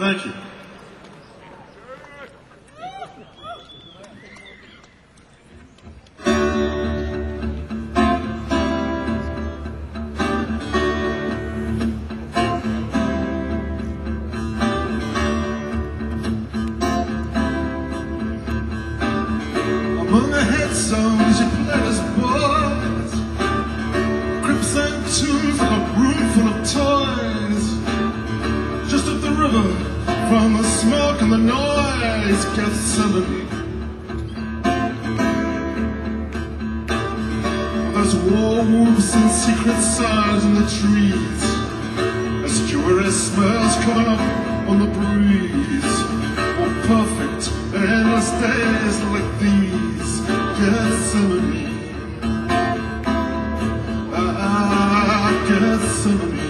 Thank you. Among the head songs you played as boys, crips and tunes like a room full of toys. Just up the river from the smoke and the noise, Gethsemane. There's war wolves and secret signs in the trees, as jewelry smells coming up on the breeze. Oh, perfect, endless days like these, Gethsemane. Gethsemane.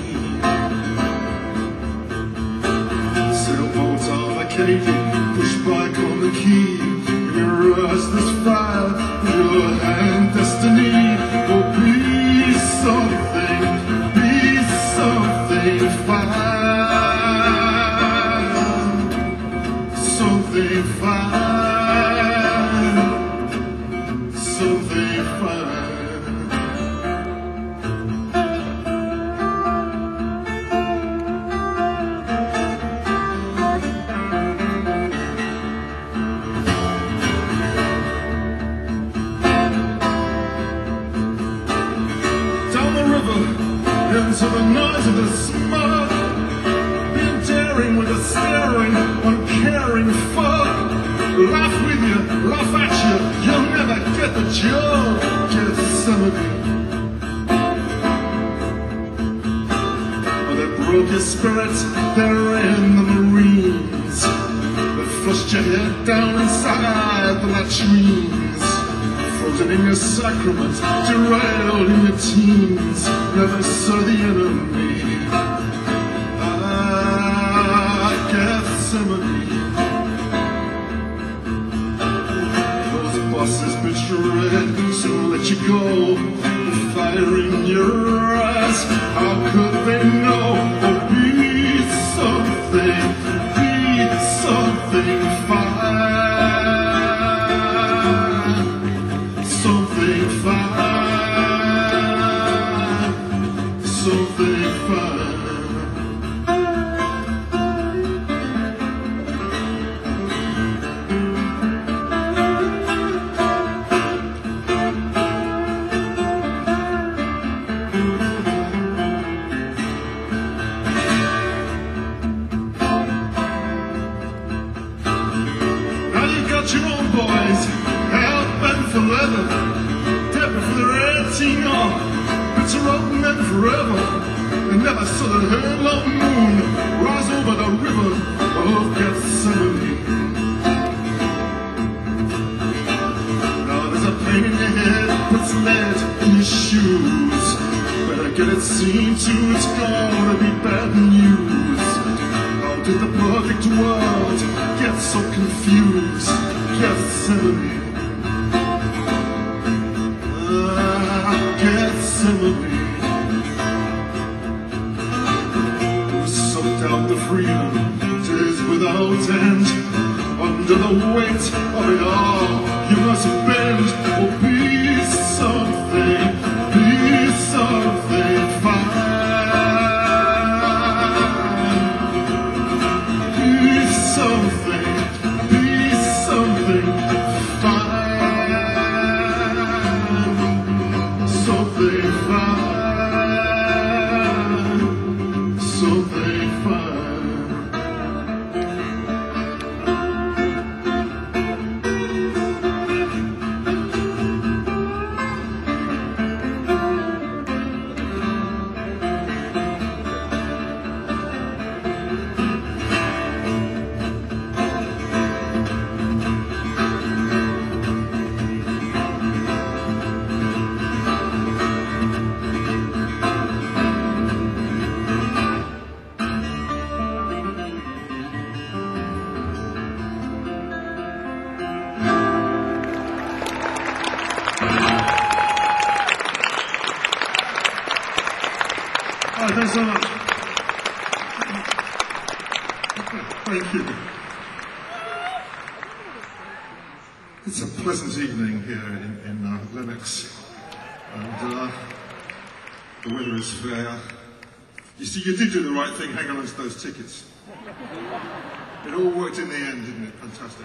Sailboats on the cave, push back on the key. You rush this fire with your hand, destiny. Oh, be something fine. Something fine. Something fine. Into the noise of the smoke, being daring with a staring, uncaring folk. Laugh with you, laugh at you, you'll never get the joke. Gethsemane. Oh, they broke your spirit, they're in the Marines. They flushed your head down inside the latrines. Frozen in your sacrament, derailed in your teens, never saw the enemy. Gethsemane. Those bosses betrayed, so let you go. The fire in your eyes, how could they know? Oh, be something fine. Something fine, something fine. Now you got your own boys, hell-bent for leather. For their 18 on, bitter old men forever. They never saw the headlong moon rise over the river of Gethsemane. Now there's a pain in your head, puts lead in your shoes. Better get it seen to, it's gonna be bad news. How did the perfect world get so confused? Gethsemane. Gethsemane. Who sucked out the freedom, days without end. Under the weight of it all, you must bend. Oh, be something fine. Be something fine. Something fine, something fine. All right, thanks so much. Thank you. It's a pleasant evening here in Lennox, and the weather is fair. You see, you did do the right thing, hanging on to those tickets. It all worked in the end, didn't it? Fantastic.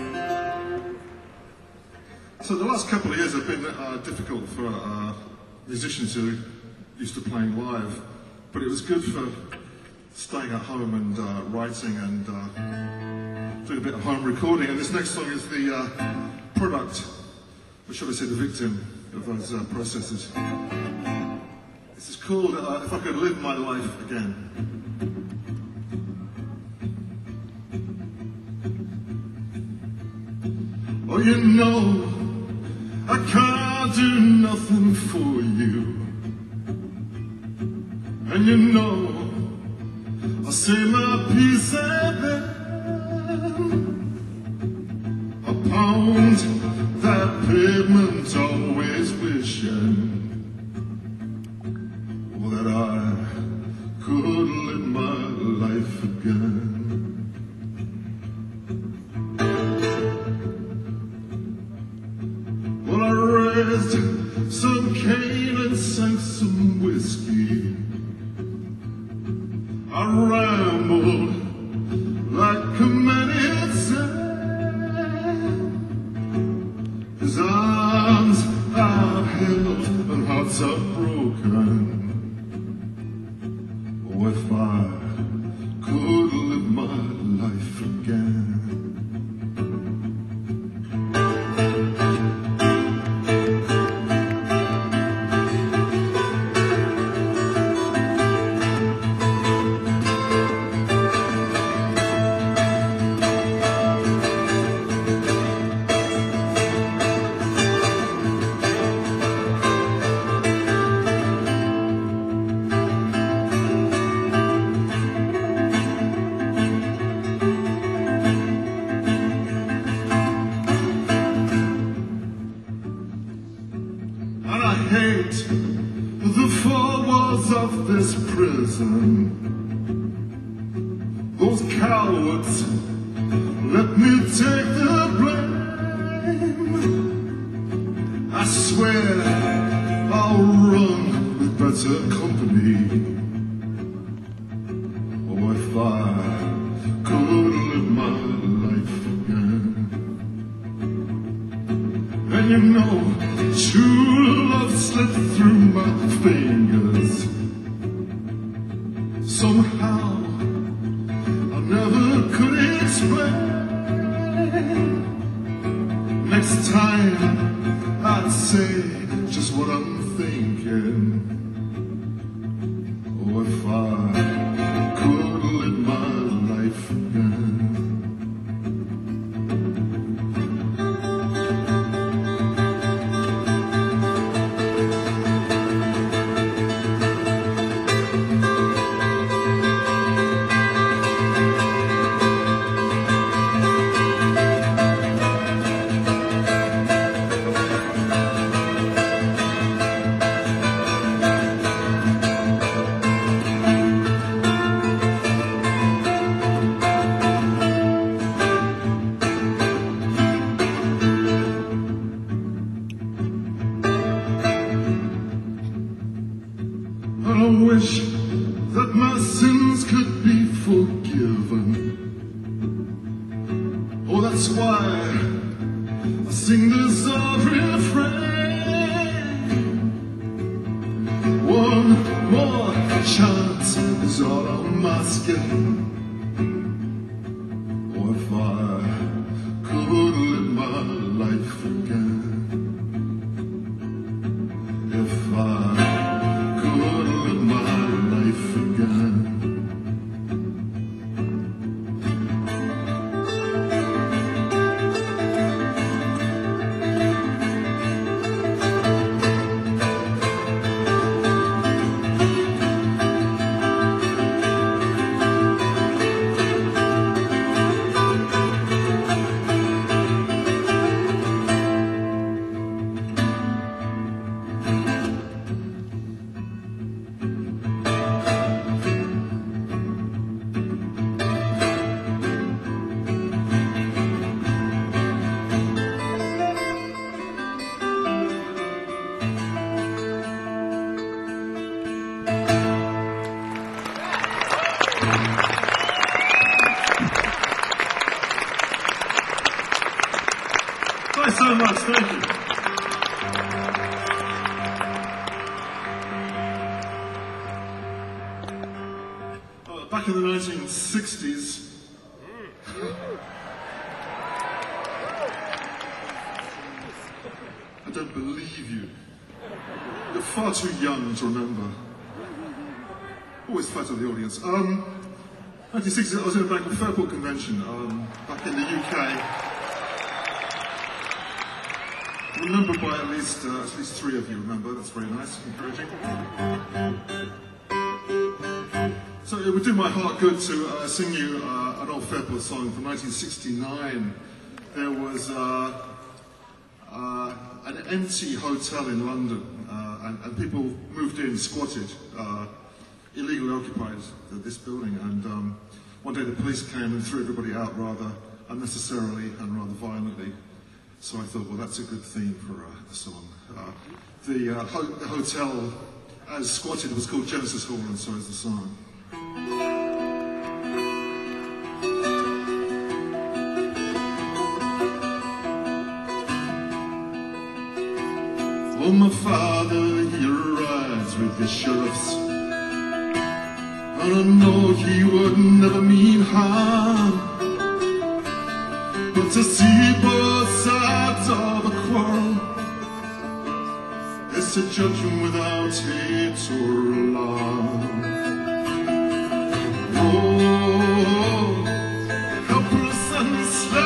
So the last couple of years have been difficult for musicians who used to playing live, but it was good for staying at home and writing and doing a bit of home recording. And this next song is the product, or should I say the victim, of those processes. This is called If I Could Live My Life Again. Oh, you know, I can't do nothing for you. And you know, I'll say my piece and then I'll pound that pavement, always wishing that I could live my life again. Well, I raised some cane and sank some whiskey. I rambled like a man insane. His arms are held and hearts are broken. Oh, if I could live my life again. The four walls of this prison, those cowards, let me take the blame. I swear I'll run with better company. Oh, if I could live my life again. And you know, true love slipped through my fingers. Somehow I never could explain. Next time I'd say just what I'm thinking. Oh, if I could live my life again. I wish that my sins could be forgiven. Oh, that's why I sing this old refrain. One more chance is all I'm asking. Oh, if I could live my life again. If I could live my life again. back in the 1960s, I don't believe you. You're far too young to remember. Always flatter the audience. 1960s, I was in a band called Fairport Convention back in the UK. Remembered by at least 3 of you remember. That's very nice, encouraging. So it would do my heart good to sing you an old Fairport song from 1969. There was an empty hotel in London, and people moved in, squatted, illegally occupied this building, and one day the police came and threw everybody out rather unnecessarily and rather violently. So I thought, well, that's a good theme for a song. The hotel, as squatted, was called Genesis Hall, and so is the song. Oh, my father, he arrives with the sheriffs, and I know he would never mean harm, but to see both sides of a quarrel is to judge him without hate or alarm. Oh, helpless and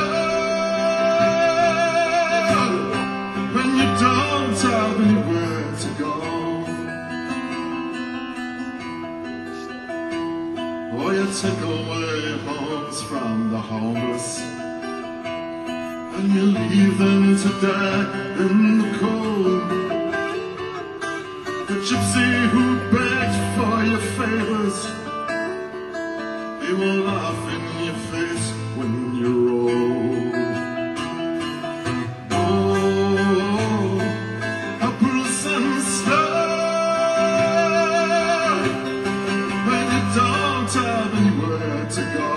slow, when you don't have anywhere to go. Oh, you take away homes from the homeless, and you leave them to die in the cold. The gypsy who begged for your favors, he will laugh in your face when you're old. Oh, helpless and slow, when you don't have anywhere to go.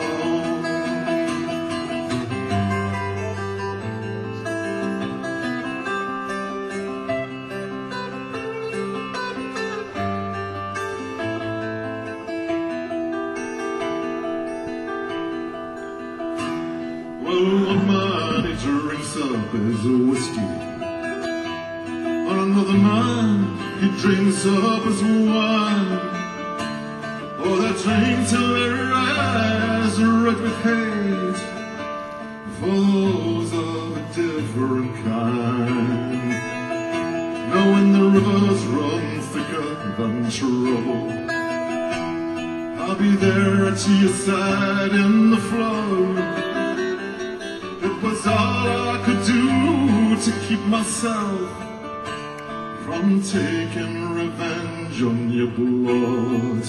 One man he drinks up his whiskey, and another man he drinks up his wine. Oh, they drink till their eyes are red with hate for those of a different kind. Now when the rivers run thicker than trouble, I'll be there to your side in the flood. It was all I could do to keep myself from taking revenge on your blood.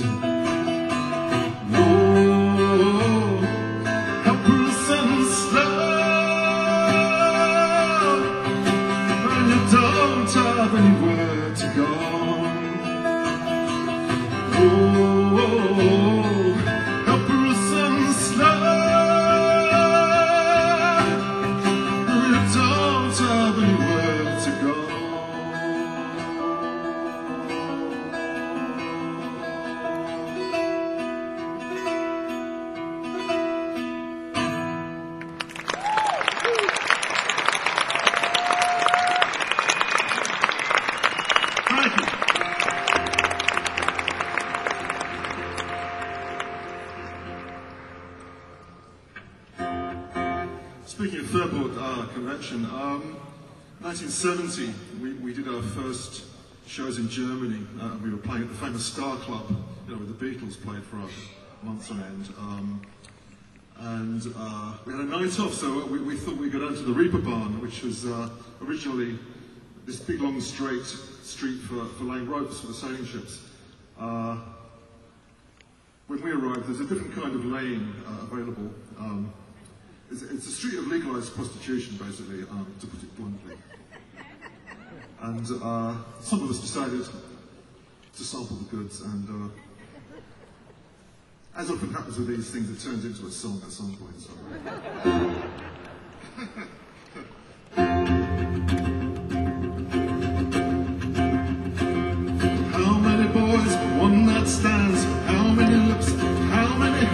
Oh, helpless and slow, when you don't have anywhere to go. Oh, helpless and slow, don't have anywhere to go. Thank you. Speaking of Fairport Convention, 1970, we did our first shows in Germany. We were playing at the famous Star Club, you know, where the Beatles played for months on end. We had a night off, so we thought we'd go down to the Reeperbahn, which was originally this big long straight street for laying ropes for the sailing ships. When we arrived, there's a different kind of lane available. It's a street of legalised prostitution, basically, to put it bluntly. And some of us decided to sample the goods, and as often happens with these things, it turns into a song at some point. So. How many boys, one night stands? How many lips? How many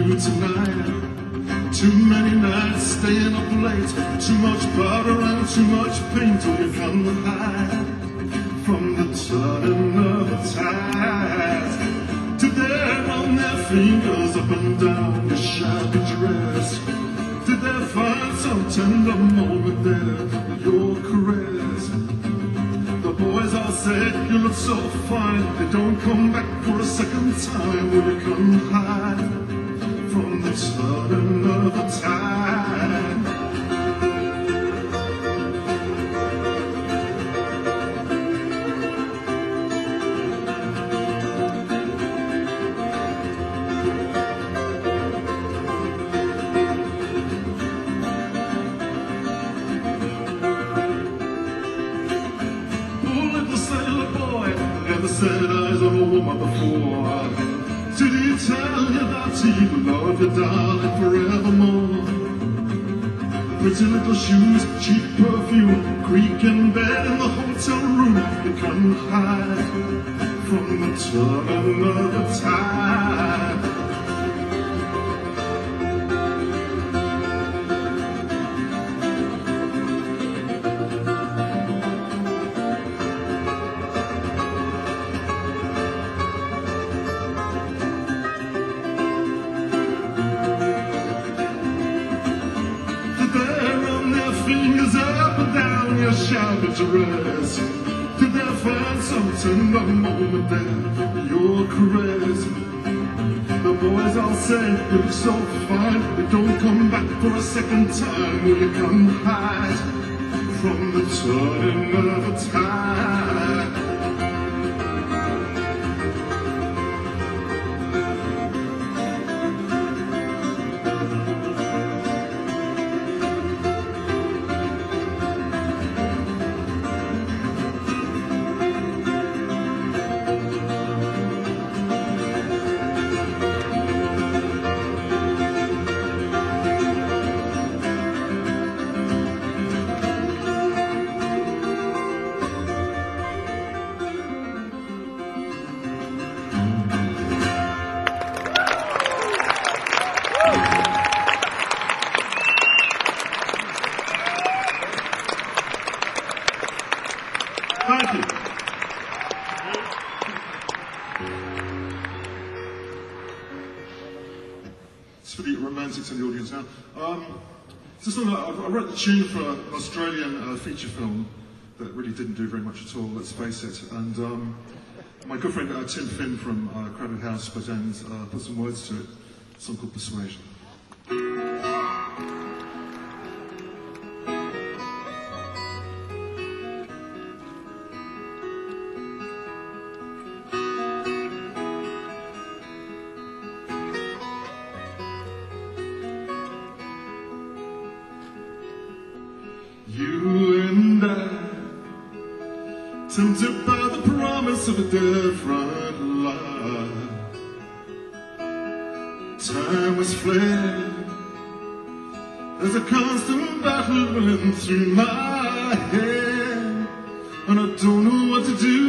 you tonight. Too many nights staying up late, too much powder and too much pain till you come to hide from the turning of the tide. To there run their fingers up and down your shabby dress. Did they find some tender moment there with your caress? The boys all said you look so fine, they don't come back for a second time. Will you come hide from the turning of the tide? Never set eyes on a woman before. Did he tell you that he would love you, darling, forevermore? Pretty little shoes, cheap perfume, creaking bed in the hotel room. You can't hide from the turning of the tide. Fingers up and down your shabby dress. Did they find some tender moment there, your caress? The boys all say you look so fine, they don't come back for a second time. Will you come hide from the turning of the tide? Thank you. It's for the romantics in the audience now. Just I wrote the tune for an Australian feature film that really didn't do very much at all, let's face it. And my good friend Tim Finn from Crowded House put some words to it, a song called Persuasion. You and I, tempted by the promise of a different life. Time has fled, there's a constant battle running through my head, and I don't know what to do,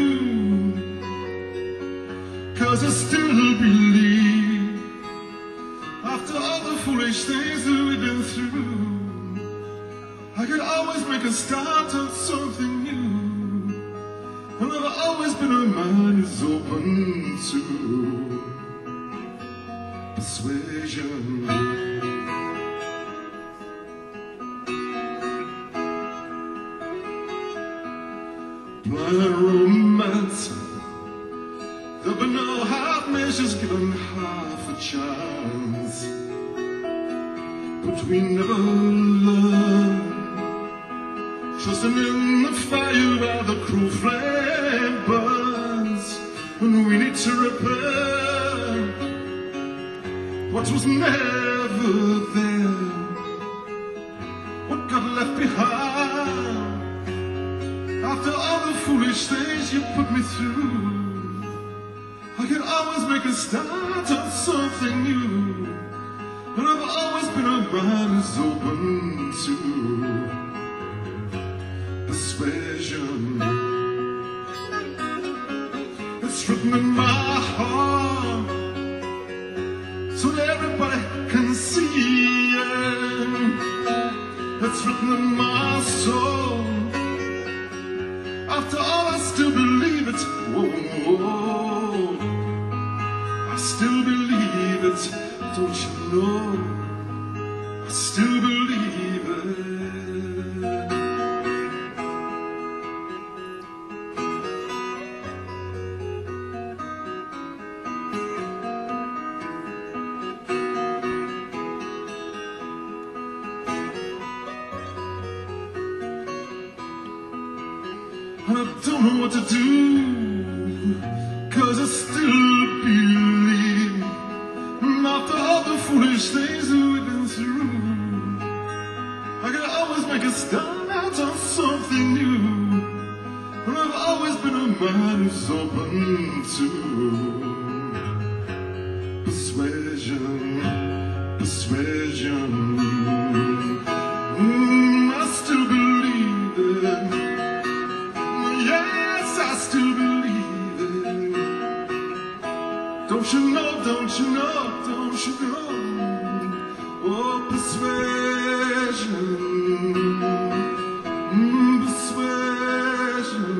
'cause I still believe, after all the foolish things that we've been through, I could always make a start on something new. And I've always been a man who's open to persuasion. Blind romance, there'll be no half measures given half a chance. But we never learn, trusting in the fire while the cruel flame burns, when we need to repair what was never there, what got left behind. After all the foolish things you put me through, I can always make a start on something new. And I've always been a man who's open to persuasion. It's written in my heart, so that everybody don't you know I still believe it. And I don't know what to do, 'cause I still believe. And after all the foolish things that we've been through, I can always make a start out on something new. And I've always been a man who's open to persuasion, persuasion. I still believe it. Yes, I still believe it. Don't you know, don't you know, don't you know? Oh, persuasion, persuasion.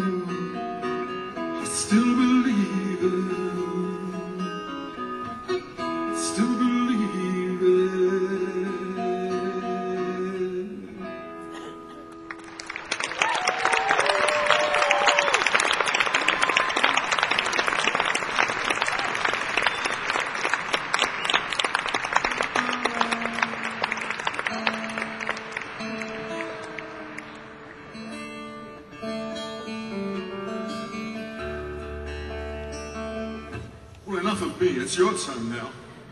I still believe it. Still believe it. Well, enough of me, it's your turn now.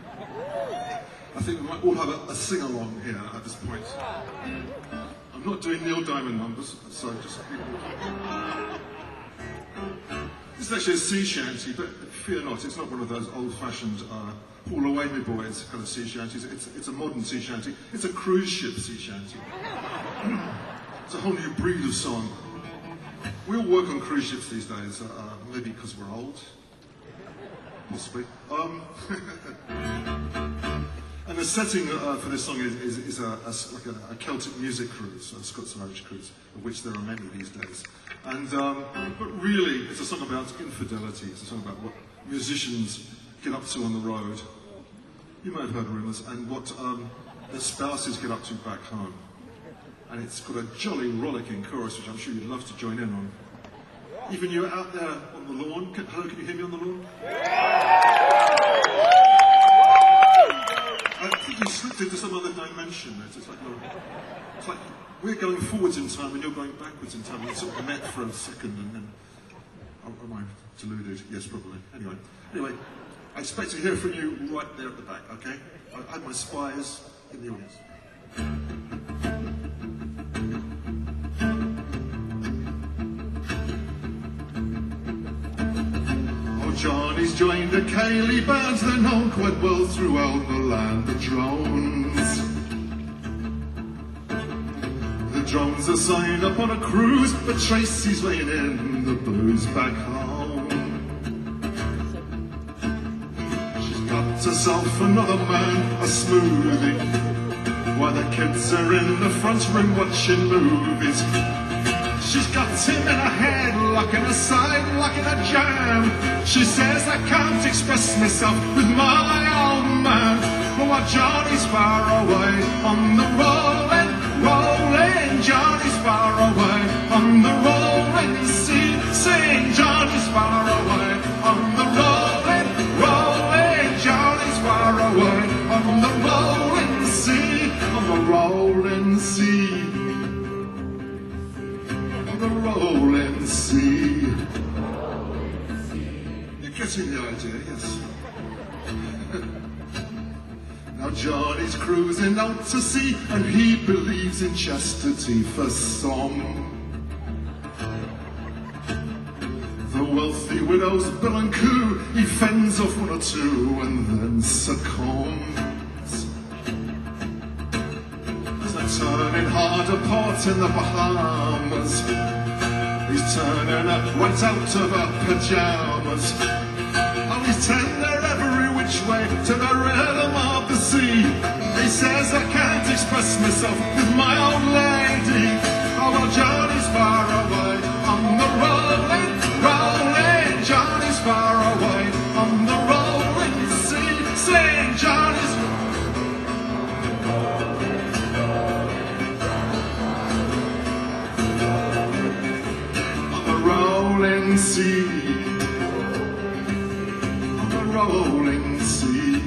I think we might all have a sing-along here at this point. I'm not doing Neil Diamond numbers, so just... This is actually a sea shanty, but fear not, it's not one of those old-fashioned Paul Away-me boys kind of sea shanties. It's a modern sea shanty. It's a cruise ship sea shanty. It's a whole new breed of song. We all work on cruise ships these days, maybe because we're old. Possibly. And the setting for this song is like a Celtic music cruise, a Scots and Irish cruise, of which there are many these days. And but really, it's a song about infidelity. It's a song about what musicians get up to on the road. You might have heard rumours, and what their spouses get up to back home. And it's got a jolly rollicking chorus, which I'm sure you'd love to join in on. Even you out there on the lawn. Hello, can you hear me on the lawn? I think you slipped into some other dimension. It's like we're going forwards in time and you're going backwards in time. We sort of met for a second and then... Am I deluded? Yes, probably. Anyway, I expect to hear from you right there at the back, okay? I had my spies in the audience. Johnny's joined a Ceilidh band, they're known quite well throughout the land, the Drones. The Drones are signed up on a cruise, but Tracy's laying in the booze back home. She's got herself another man, a smoothie, while the kids are in the front room watching movies. She's got him in her headlock and a sidelock in a jam. She says, I can't express myself with my old man. But while Johnny's far away on the rolling, rolling, Johnny's far away on the rolling sea. Sing, Johnny's far away on the rolling, rolling, Johnny's far away on the rolling sea, on the rolling sea. The rolling sea. You're getting the idea, yes. Now Johnny's cruising out to sea, and he believes in chastity for some. The wealthy widow's bill and coo, he fends off one or two and then succumbs. Turning harder port in the Bahamas. He's turning up right out of her pyjamas. Oh, he's tender every which way to the rhythm of the sea. He says, I can't express myself with my old lady. Oh, well, Johnny's far away on the rolling, rolling. Johnny's far away on the rolling sea. Sing, Johnny. sea, on the rolling sea.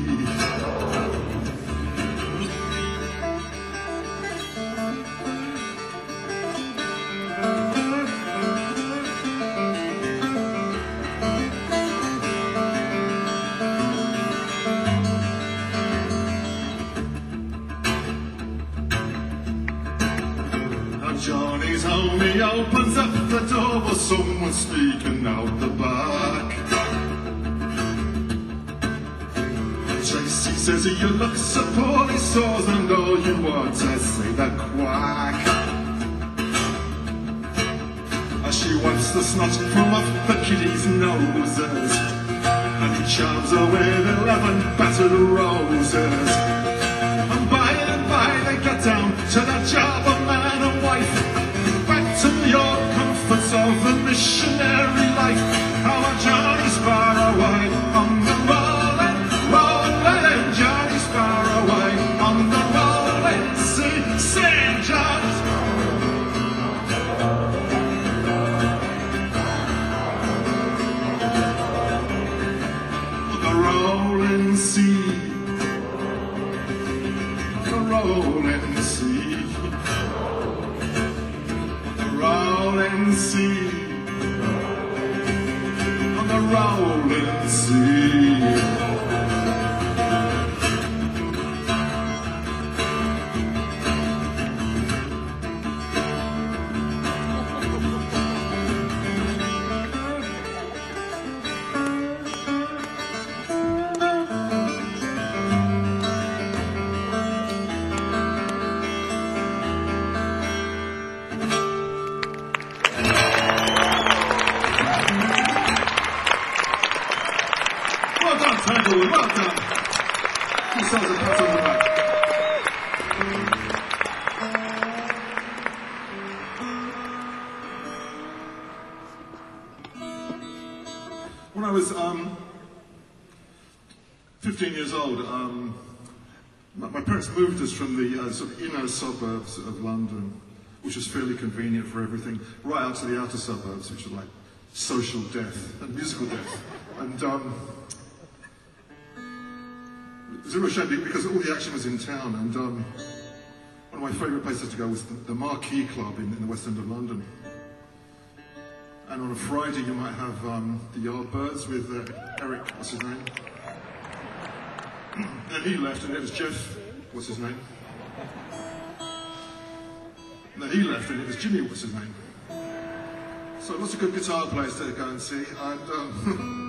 Johnny's home, he opens up the door with someone speaking out the back. Tracy says you look so poorly sores and all you want to say the quack. She wants the snot from off the kitty's noses, and he charms her with 11 battered roses. And by they get down to the job of man and wife, back to your comforts of the missionary life. Our Johnny's far away on the rolling, Johnny's far away on the rolling sea. St. John's. The rolling sea. Rolling sea, the rolling sea, on the rolling sea. Well done, Tangle, well done. Yourselves a pat on the back. When I was 15 years old, my parents moved us from the sort of inner suburbs of London, which was fairly convenient for everything, right out to the outer suburbs, which were like social death and musical death. And it was a real shame because all the action was in town, and one of my favourite places to go was the Marquee Club in the West End of London. And on a Friday you might have the Yardbirds with Eric, what's his name? Then he left, and it was Jeff, what's his name? And then he left, and it was Jimmy, what's his name? So lots of good guitar players to go and see, and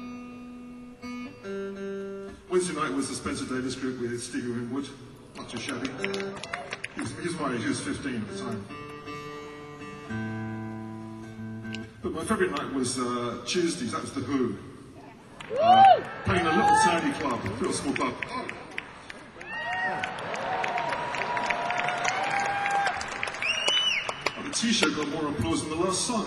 Wednesday night was the Spencer Davis group with Stevie Winwood, not too shabby. He was my age, he was 15 at the time. But my favourite night was Tuesdays, that was The Who. Playing a little tiny club, a little small club. Oh, the T-shirt got more applause than the last song.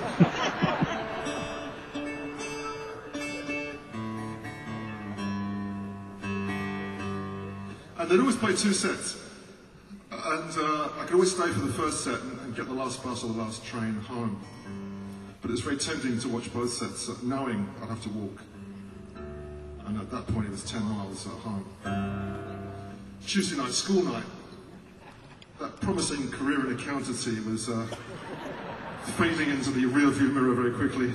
And they'd always play two sets. And I could always stay for the first set and get the last bus or the last train home. But it was very tempting to watch both sets, knowing I'd have to walk. And at that point it was 10 miles at home. Tuesday night, school night. That promising career in accountancy was fading into the rearview mirror very quickly.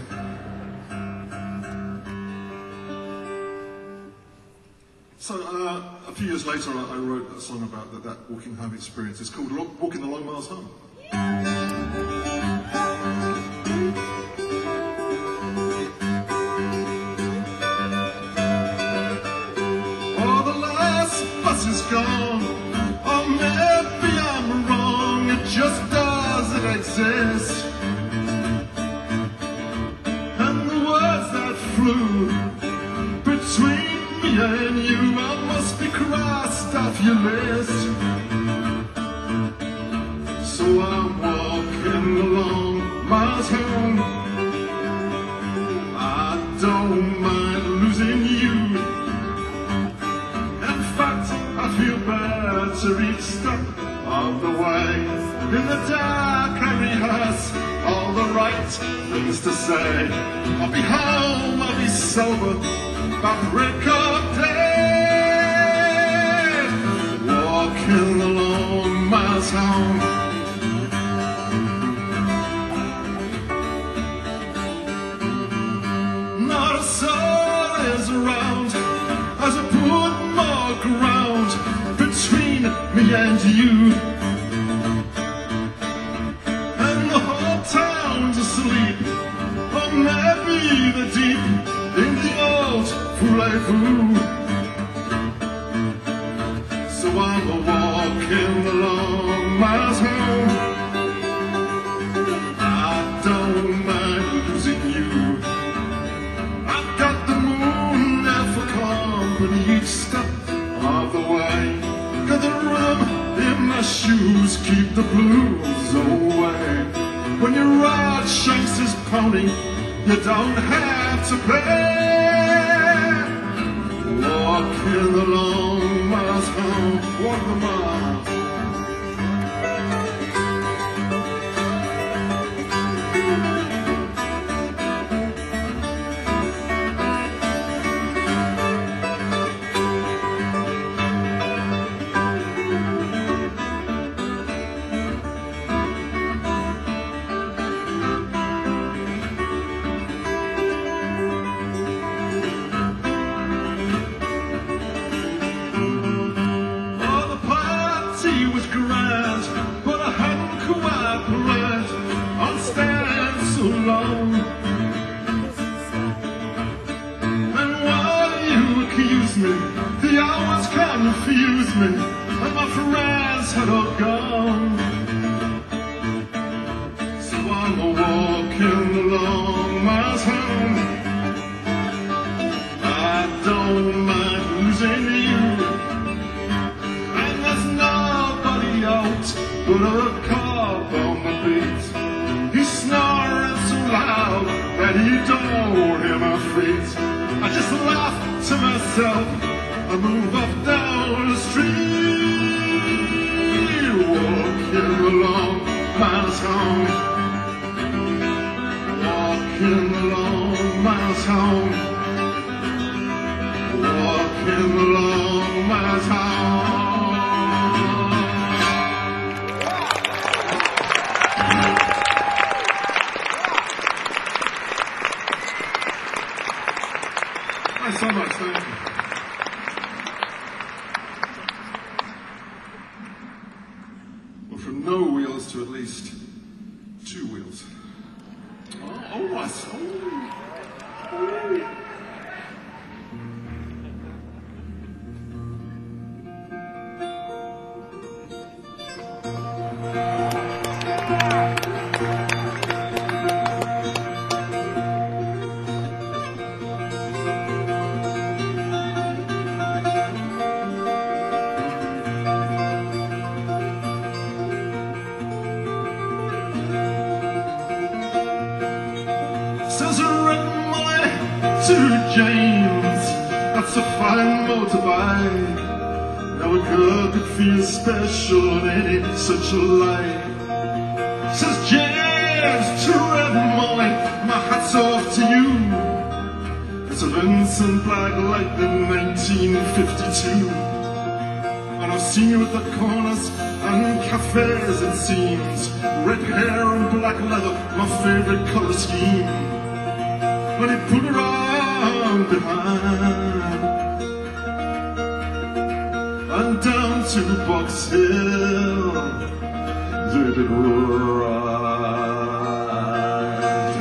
So a few years later I wrote a song about that walking home experience. It's called Walking the Long Miles Home. Is gone, or maybe I'm wrong, it just doesn't exist. And the words that flew between me and you, I must be crossed off your list. So I'm walking the long miles home. I don't mind losing you. I feel better each step of the way. In the dark I rehearse all the right right things to say. I'll be home, I'll be sober by break of day, walking the long miles home. Not a soul is around as I put more ground between me and you, and the whole town's asleep, or maybe the deep in the old rendezvous. So I'm walking the long miles home. I don't mind losing you. I've got the moon there for company each step of the way. Got the rhythm in my shoes, keep the blues away. When your rod shakes his pony, you don't have to pay. Walking the long miles home, walk the miles. Long. And while you accuse me, the hours confuse me, and my friends had all gone. So I'm walking the long miles home. I don't mind losing you, and there's nobody out but a cop on the beat. He's snoring so loud that he don't hear my feet. I just laugh to myself, I move up down the street, walking the long miles home, walking the long miles home, walking the long miles home. Thanks so much, thank you. Well, from no wheels to at least 2 wheels. Oh, I saw. Says a red money to James, that's a fine motorbike. Now a girl could feel special on any such a light. Says James to red money, my hat's off to you. It's a Vincent Black Lightning 1952. And I've seen you at the corners and cafes, it seems. Red hair and black leather, my favorite color scheme. When he put her on behind and down to Box Hill they did ride.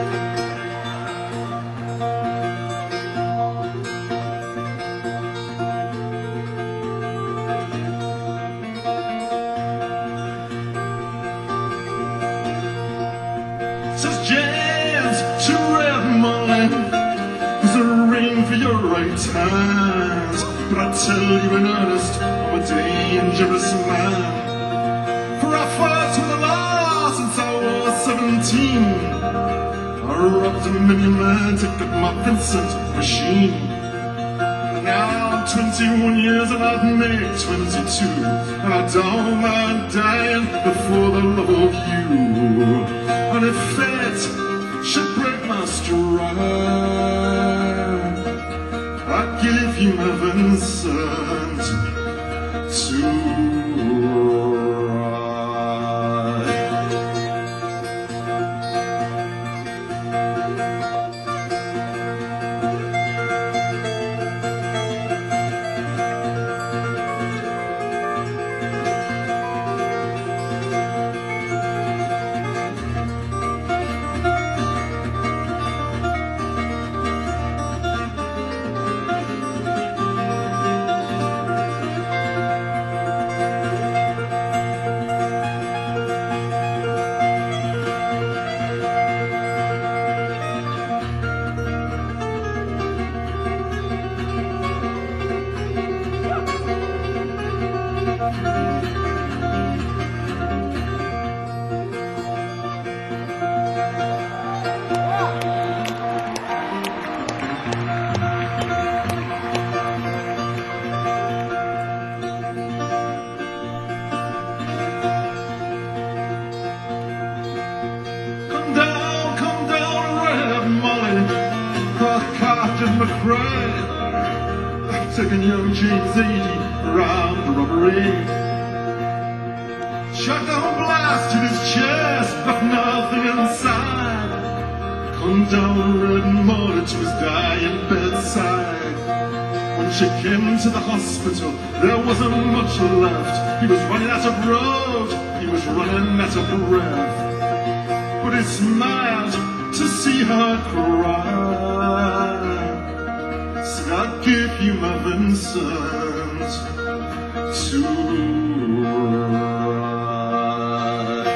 Says James to red money, there's a ring for your right hand, but I tell you in earnest, I'm a dangerous man. For I fought with the law since I was 17. I robbed a million men to get my Vincent machine. And now I'm 21 years and I've made 22, and I don't mind dying before the love of you. And if fate try. I give you my Vincent to McRae, taking young James 80 around the robbery. Shotgun blast in his chest, but nothing inside. Come down Red Murder to his dying bedside. When she came to the hospital, there wasn't much left. He was running out of road, he was running out of breath. But he smiled to see her cry. I'll give you my Vincent to ride.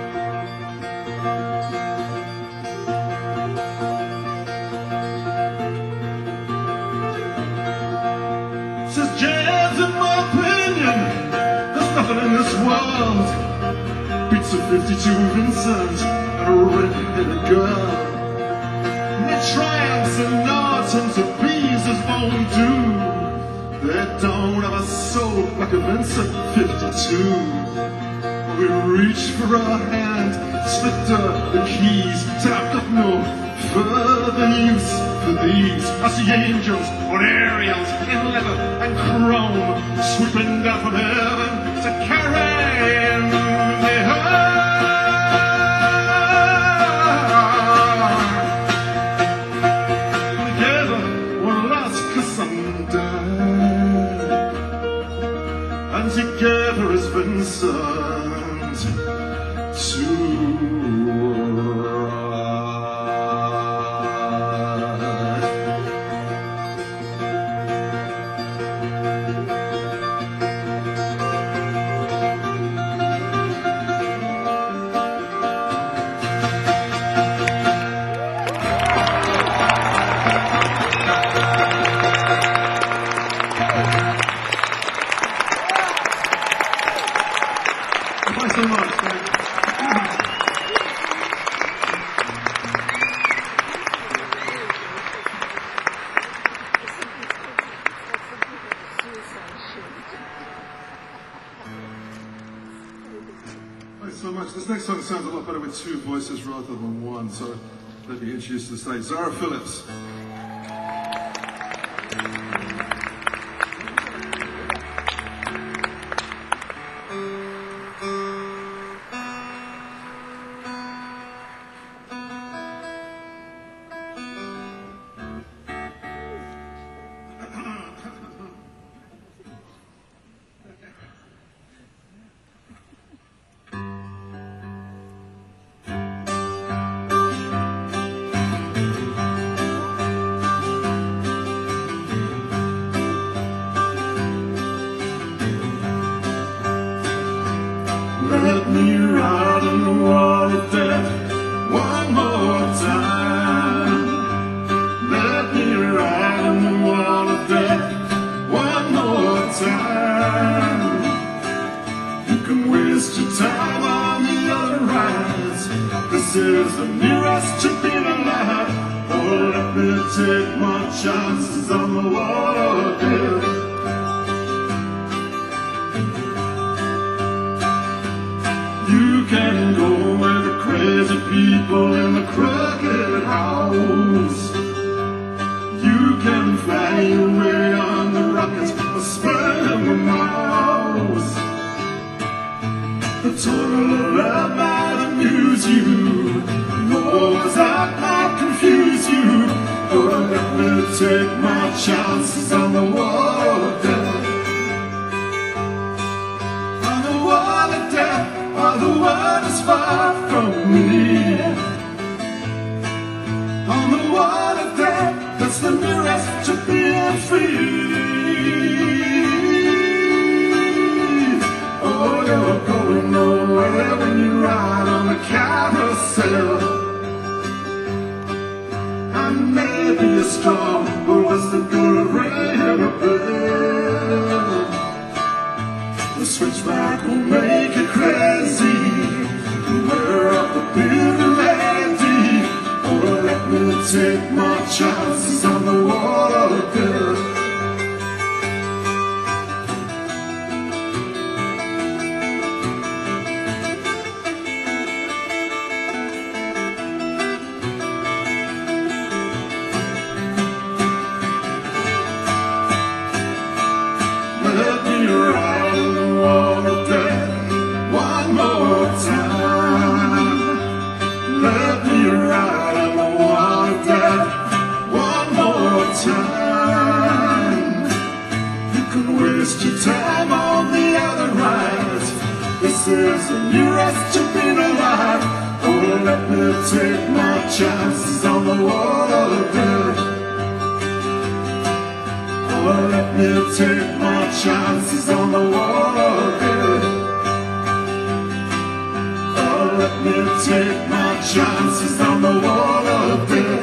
Says James, in my opinion, there's nothing in this world beats a 52 Vincent and a red-headed girl. Their triumphs and Nortons of Beezers won't do. They don't have a soul like a Vincent 52. We reached for her hand, slipped her the keys. Said I've got no further use for these. I see angels on aerials in leather and chrome, swooping down from heaven to carry me home. Together as Vincent to ride. Thanks so much. Thanks so much. This next song sounds a lot better with two voices rather than one, so let me introduce to the stage Zara Phillips. Let me ride on the wall of death one more time. Let me ride on the wall of death one more time. You can waste your time on the other rides. This is the nearest to being alive. Oh, let me take my chances on the wall of death. You can go where the crazy people in the crooked house knows? You can fly away on the rocket or spread the mouse. The total of love might amuse you, wars that might confuse you. Oh, let me take my chances on the water. On the water death, or the water's far from me. On the water death, that's the nearest to being free. Oh, you're going nowhere when you ride on the carousel. And maybe you're strong, but what's the good of ringing a bell? The switchback will make you crazy. Wear up the bitter lady. Oh, let me take my chances on the water bed. Let me ride on the water bed one more time. Let me ride on the water bed one more time. You can waste your time on the other rides. This is the nearest to being alive. Oh, let me take my chances on the water bed. Oh, let me take my chances on the water bed. Oh, let me take my chances on the water bed.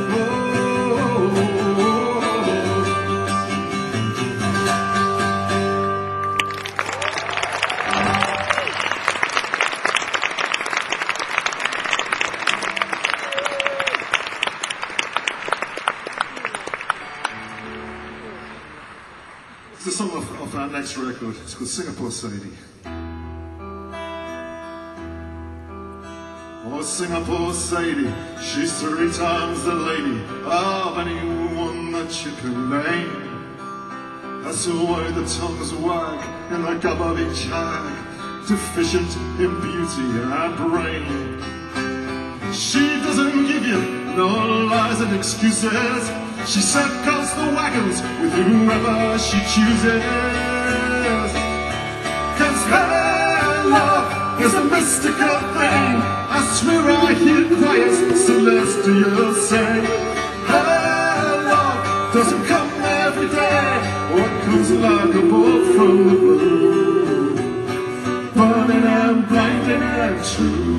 It's the song of our next record. It's called Singapore Sadie. Oh, Singapore Sadie, she's 3 times the lady of anyone that you can name. That's the way the tongues wag in the gub of each hag, deficient in beauty and brain. She doesn't give you no lies and excuses. She circles the wagons with whoever she chooses. 'Cause her love is a mystical thing. I swear I hear choirs celestial sing. Her love doesn't come every day, or it comes like a bolt from the blue, burning and blinding and true.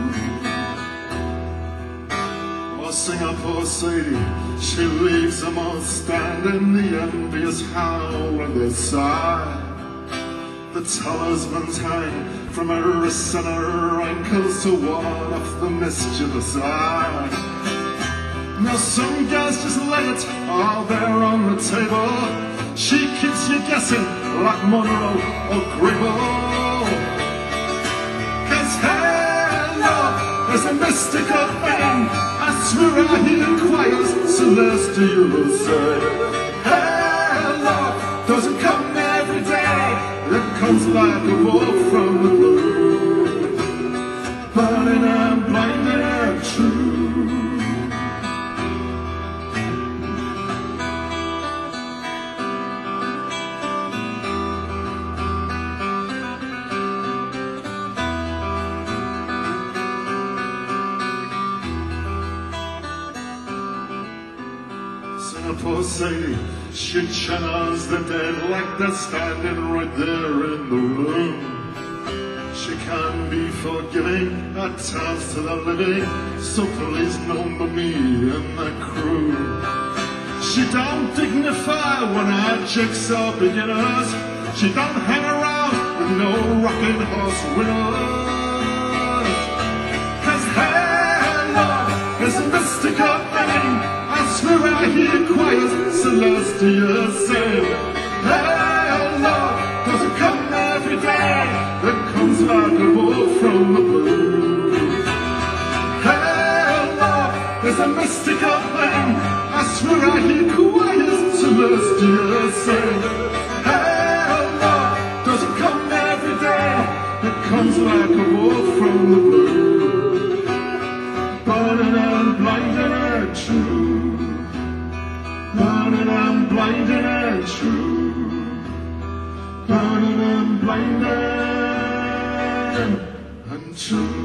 Singapore Sadie, she leaves them all standing, the envious howl and they sigh. The talismans hang from her wrists and her ankles to ward off the mischievous eye. Now some guys just let it all there on the table. She keeps you guessing like Monroe or Grable. 'Cause her love is a mystical thing. I swear I hear choirs celestial say. Her love doesn't come every day. It comes like a bolt from the blue, burning and blinding and true. Singapore Sadie, she channels the dead like they're standing right there in the room. She can be forgiving at times to the living, so please number me and the crew. She don't dignify when our chicks are beginners. She don't hang around with no rocking horse winners. 'Cause her love is a mystical thing. I swear I hear choirs celestial sing. Her love doesn't come every day. It comes like a bolt from the blue. Her love is a mystical thing. I swear I hear choirs celestial sing. Hell no, doesn't come every day. It comes like a walk from the blue, burning and blinding and true, burning and blinding and true, burning and blinding and true.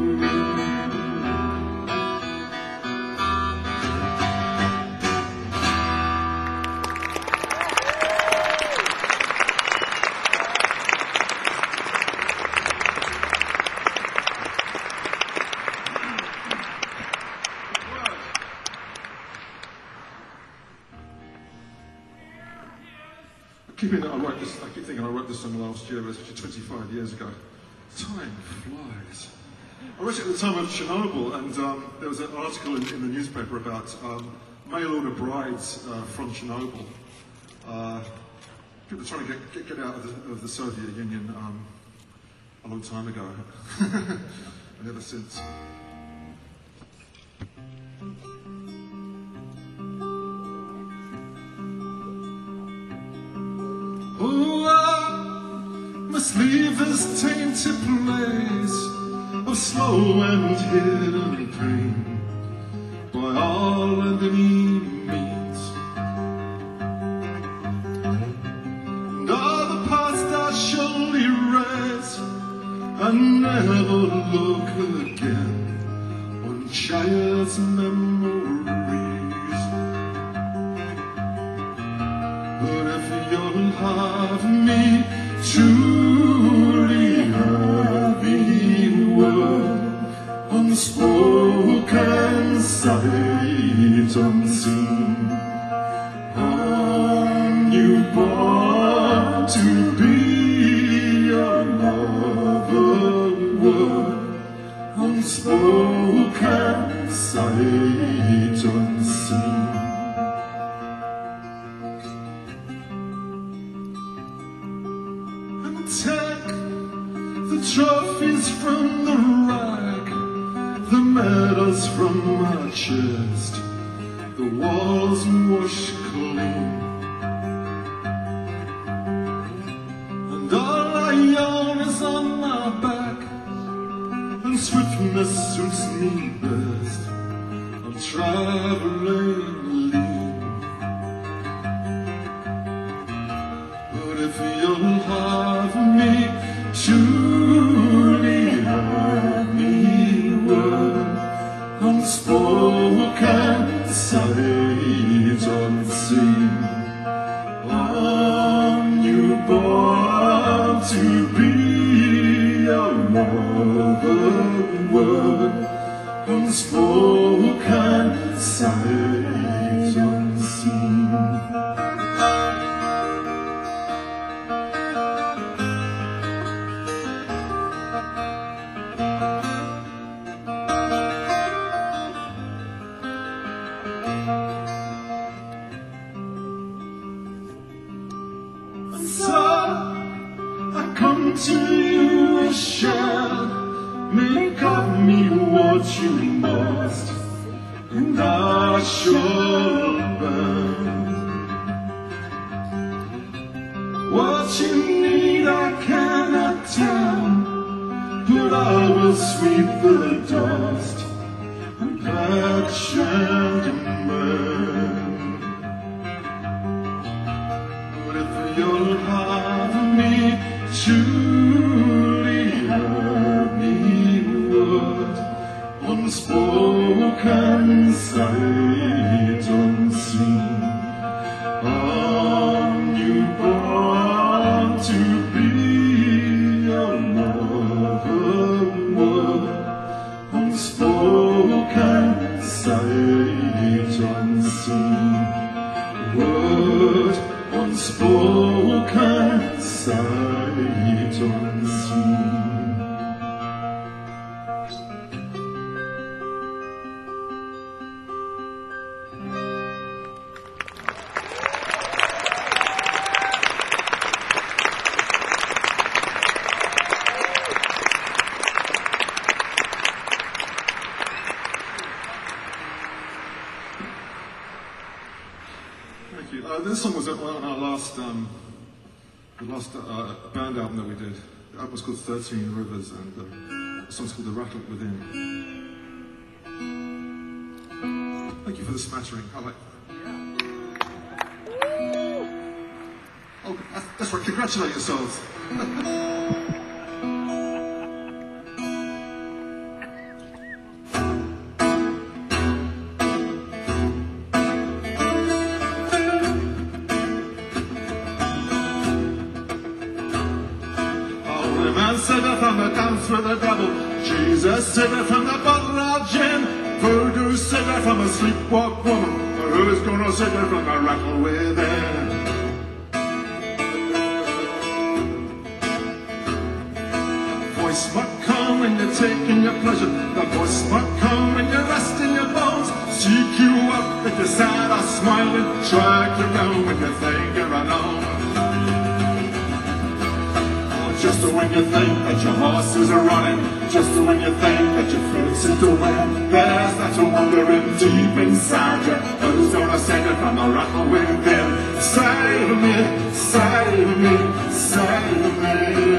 I keep thinking I wrote this song last year, but it's actually 25 years ago. Time flies. I wrote it at the time of Chernobyl, and there was an article in the newspaper about mail-order brides from Chernobyl. People trying to get out of the Soviet Union a long time ago, and ever since. Oh, I must leave this tainted place of slow and hidden pain by all enemy means, and all the past I shall erase and never look again on child's memories. But if you'll have me, truly happy word, unspoken, sight unseen, are you born to be a lover word, unspoken, sight unseen. Take the trophies from the rack, the medals from my chest, the walls wash clean, and all I own is on my back, and swiftness suits me best. I'm traveling lean, but if you'll have me, truly have me word, unspoken, sight unseen, are you born to be a lover word, unspoken, sight unseen. So I come to you a shell, make of me what you must, and I shall burn. What you need I cannot tell, but I will sweep the dust and patch and mend. You'll have me, truly have me word, unspoken, sight unseen, are you born to be a lover word, unspoken, sight unseen, word, unspoken, sight unseen. This song was on our last, the last band album that we did. The album was called 13 Rivers, and the song's called The Rattle Within. Thank you for the smattering. I like. Oh, that's right. Congratulate yourselves. From the dance with the devil, Jesus cigarette from the bottle of gin, voodoo cigarette from a sleepwalk woman, but who's gonna cigarette from the rattle within? Voice might come when you're taking your pleasure, the voice might come when you're resting your bones, seek you up if you're sad or smiling, track you down when you think you're alone. Just when you think that your horses are running, just when you think that you're fixing to win, there's that wondering deep inside you, who's gonna save you from the rattle within? Save me, save me, save me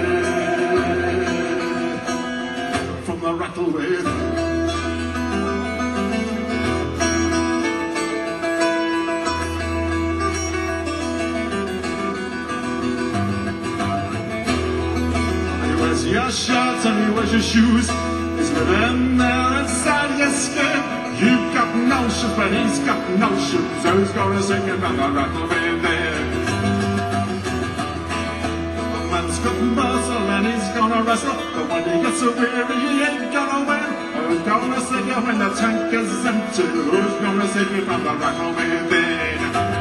from the rattle within. Your shirt and he wears your shoes. He's living there inside your skin. You've got no shoes, but he's got no shoes. So he's gonna sing it from the rattle within. The man's got muscle and he's gonna wrestle, but when he gets so weary, he ain't gonna win. Who's gonna sing it when the tank is empty? Who's gonna sing it from the rattle within?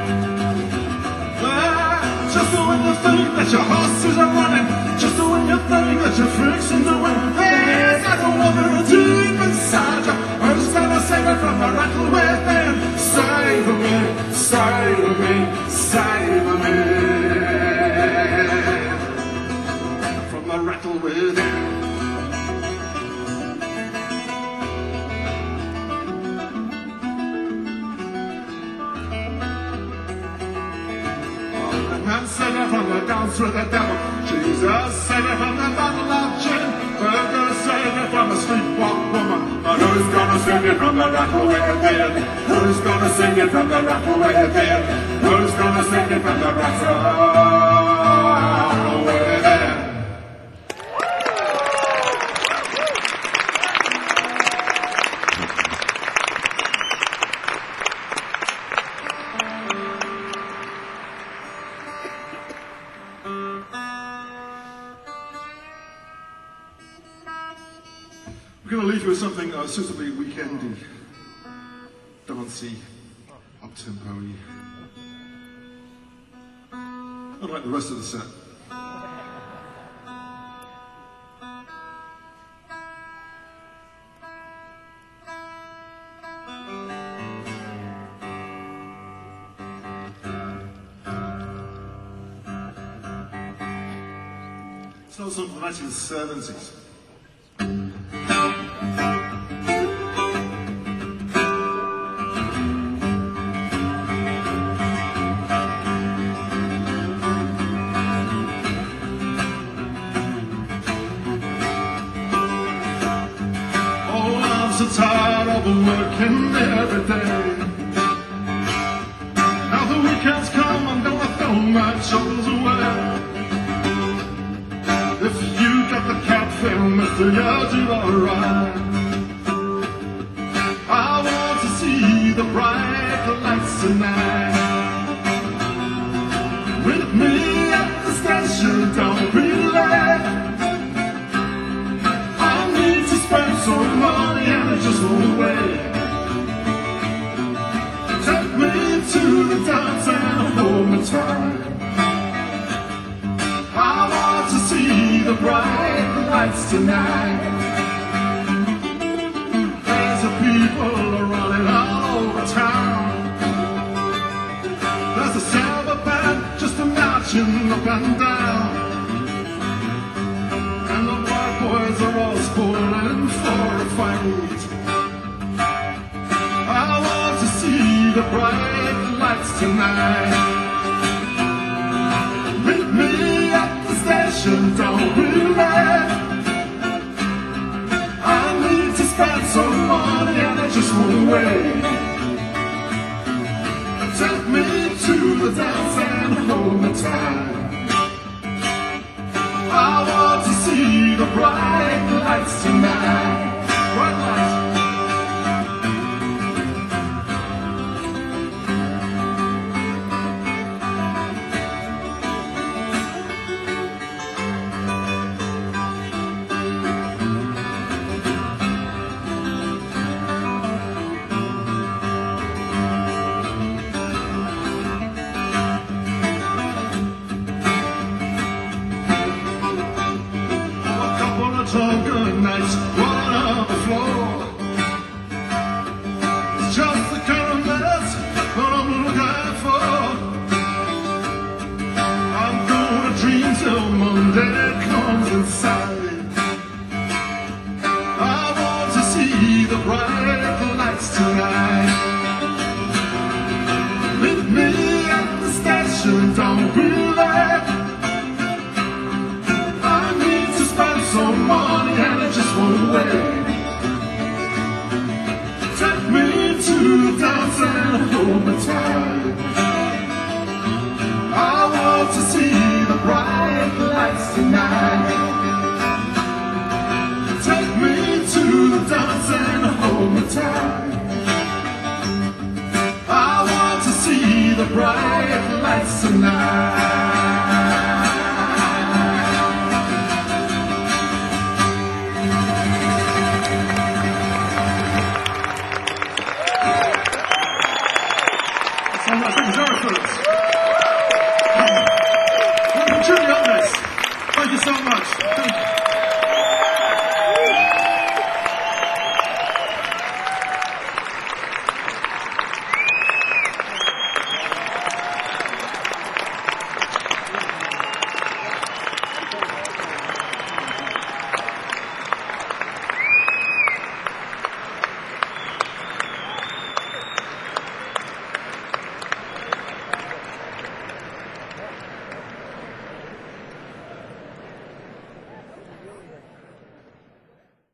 Just when you think that your horses are running, just when you think that you're fixing to win, there's that woman deep inside you, who's gonna sing it from the rattle within. Save me, save me, save me from the rattle within. Man sing it from the dance with the devil, Jesus sing it from the bottle of gin, burger sing it from a sleepwalk woman, but who's gonna sing it from the rattle within? Who's gonna sing it from the rattle within? Who's gonna sing it from the rattle within? We're going to leave you with something suitably weekendy, dancey, up-tempo-y, unlike the rest of the set. It's not something from the 1970s. So tired of working every day. Now the weekends come, I'm gonna throw my troubles away. If you got the cat film, mister, you'll do alright. I want to see the bright lights tonight. With me at the station, don't be late. I need to spend some money and I just won't wait. Take me to the downtown home in time. I want to see the bright lights tonight. There's a people running all over town. There's a silver band just marching up and down. And the white boys are all spoiling for a fight. I want to see the bright lights tonight. station, don't be late. I need to spend some money and I just won't wait. Take me to the dance and hold me tight. I want to see the bright lights tonight. Bright lights. Drunken nights running on the floor. It's just the kind of mess that I'm looking for. I'm gonna dream till Monday comes inside. I want to see the bright lights tonight. Meet me at the station, don't be late. Some money and I just won't wait. Take me to the dance and hold me tight. I want to see the bright lights tonight. Take me to the dance and hold me tight. I want to see the bright lights tonight.